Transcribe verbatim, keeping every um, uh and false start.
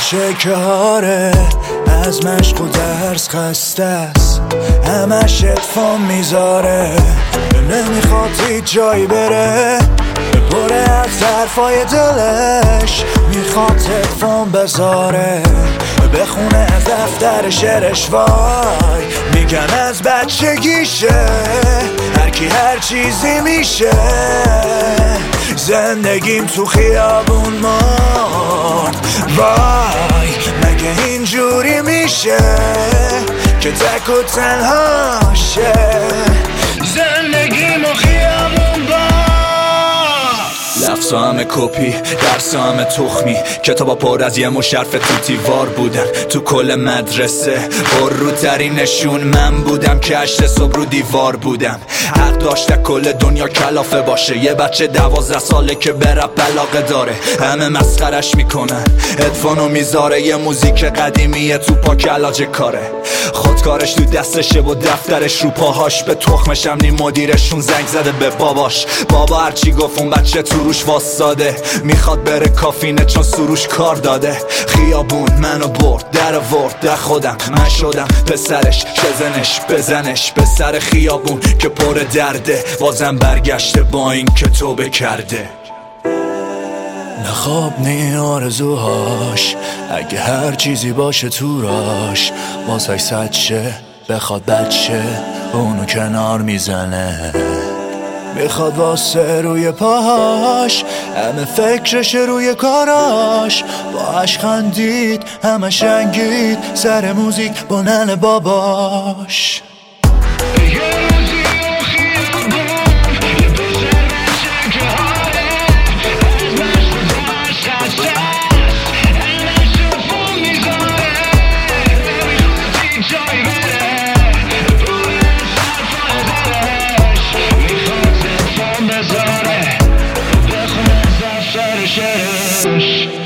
باشه که آره از مشق و درس خسته است، همش اتفام میذاره، نمیخواد هیچ جایی بره، بپره از حرفای دلش، میخواد اتفام بذاره، بخونه از دفتر شعرش. وای میگن از بچگیشه هرکی هر چیزی میشه، زندگیم تو خیابون مرد. وای مگه اینجوری میشه که تک و تنها شه، زندگیم و خیابون با لفظا همه کپی، درسا همه تخمی، کتابا پر از یه مشرف تو دیوار بودن. تو کل مدرسه پرروترین نشون من بودم که هشت صبح رو دیوار بودم. حق داشته کل دنیا کلافه باشه، یه بچه دوازده ساله که به رپ علاقه داره، همه مسخرش میکنن، هدفونو میذاره، یه موزیک قدیمیه تو پا کلاج کاره، خودکارش تو دستشه و دفترش رو پاهاش، به تخمشم نی مدیرشون زنگ زده به باباش، بابا هرچی گفت اون بچه تو روش واساده، میخواد بره کافینه چون سروش کار داده. خیابون منو برد در ورد، در خودم من شدم پسرش، شزنش بزنش به سر خیابون که پر درده، بازم برگشته با این که توبه کرده. نه خواب نه آرزوهاش، اگه هر چیزی باشه تو راش، واسه صد شه بخواد بچه اونو کنار میزنه، میخواد واسه روی پاهاش، همه فکرش روی کاراش، باهاش خندید همه شنگید سر موزیک با ننه باباش. Shh.